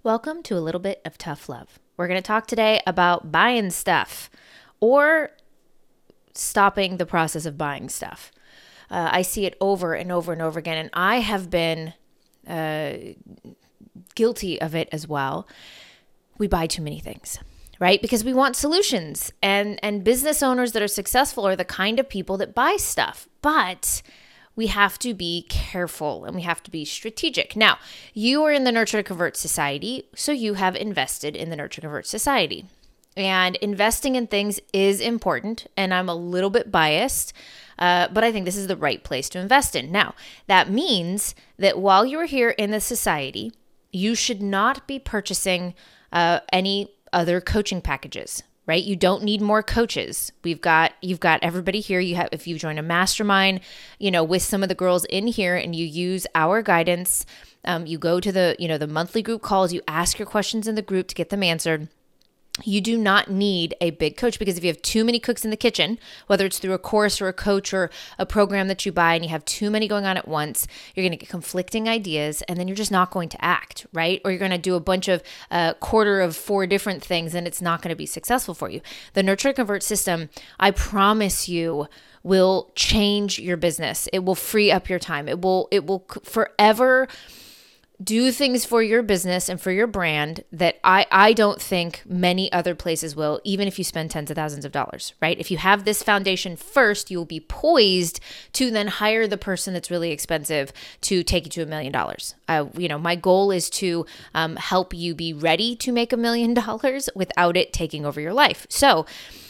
Welcome to a little bit of tough love. We're going to talk today about buying stuff or stopping the process of buying stuff. I see it over and over and over again, and I have been guilty of it as well. We buy too many things, right? Because we want solutions, and business owners that are successful are the kind of people that buy stuff, but we have to be careful and we have to be strategic. Now, you are in the Nurture to Convert Society, so you have invested in the Nurture to Convert Society. And investing in things is important, and I'm a little bit biased, but I think this is the right place to invest in. Now, that means that while you are here in the society, you should not be purchasing any other coaching packages. Right? You don't need more coaches. You've got everybody here. If you join a mastermind, with some of the girls in here and you use our guidance, you go to the monthly group calls, you ask your questions in the group to get them answered. You do not need a big coach, because if you have too many cooks in the kitchen, whether it's through a course or a coach or a program that you buy, and you have too many going on at once, you're going to get conflicting ideas, and then you're just not going to act, right? Or you're going to do a bunch of quarter of 4 different things, and it's not going to be successful for you. The Nurture to Convert system, I promise you, will change your business. It will free up your time. It will forever do things for your business and for your brand that I don't think many other places will, even if you spend tens of thousands of dollars, right? If you have this foundation first, you'll be poised to then hire the person that's really expensive to take you to $1 million. My goal is to help you be ready to make $1 million without it taking over your life. So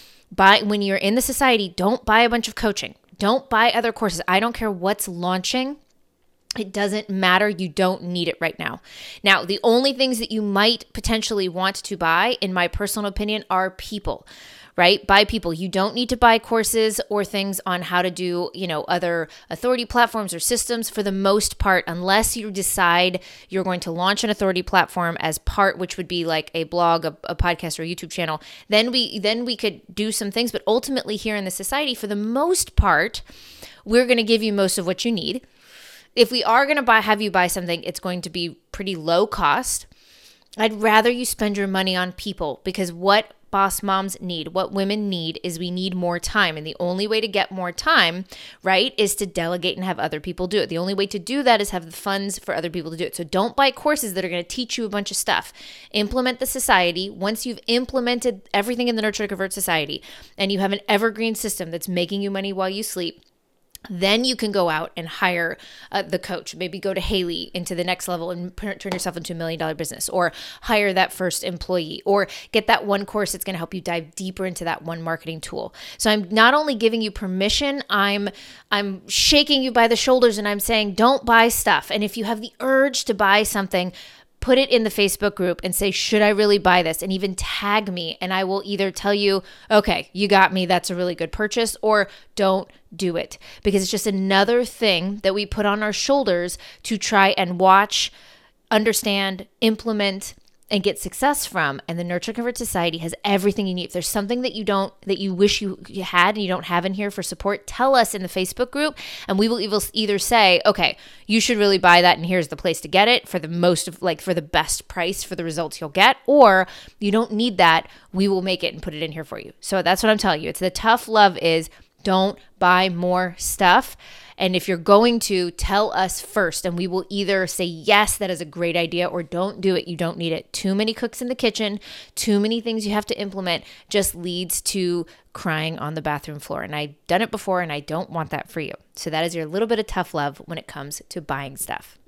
when you're in the society, don't buy a bunch of coaching. Don't buy other courses. I don't care what's launching. It doesn't matter. You don't need it right now. Now, the only things that you might potentially want to buy, in my personal opinion, are people, right? Buy people. You don't need to buy courses or things on how to do, other authority platforms or systems for the most part, unless you decide you're going to launch an authority platform as part, which would be like a blog, a podcast, or a YouTube channel. Then we could do some things. But ultimately here in the society, for the most part, we're going to give you most of what you need. If we are going to have you buy something, it's going to be pretty low cost. I'd rather you spend your money on people, because what boss moms need, what women need, is we need more time. And the only way to get more time, right, is to delegate and have other people do it. The only way to do that is have the funds for other people to do it. So don't buy courses that are going to teach you a bunch of stuff. Implement the society. Once you've implemented everything in the Nurture to Convert Society and you have an evergreen system that's making you money while you sleep, then you can go out and hire the coach. Maybe go to Haley into the next level and turn yourself into $1 million business, or hire that first employee, or get that one course that's going to help you dive deeper into that one marketing tool. So I'm not only giving you permission, I'm shaking you by the shoulders, and I'm saying don't buy stuff. And if you have the urge to buy something, put it in the Facebook group and say, should I really buy this? And even tag me, and I will either tell you, okay, you got me, that's a really good purchase, or don't do it. Because it's just another thing that we put on our shoulders to try and watch, understand, implement, and get success from. And the Nurture Convert Society has everything you need. If there's something that you wish you had and you don't have in here for support, tell us in the Facebook group, and we will either say, okay, you should really buy that, and here's the place to get it for the best price for the results you'll get, or you don't need that, we will make it and put it in here for you. So that's what I'm telling you. It's the tough love is don't buy more stuff. And if you're going to, tell us first, and we will either say, yes, that is a great idea, or don't do it. You don't need it. Too many cooks in the kitchen, too many things you have to implement just leads to crying on the bathroom floor. And I've done it before, and I don't want that for you. So that is your little bit of tough love when it comes to buying stuff.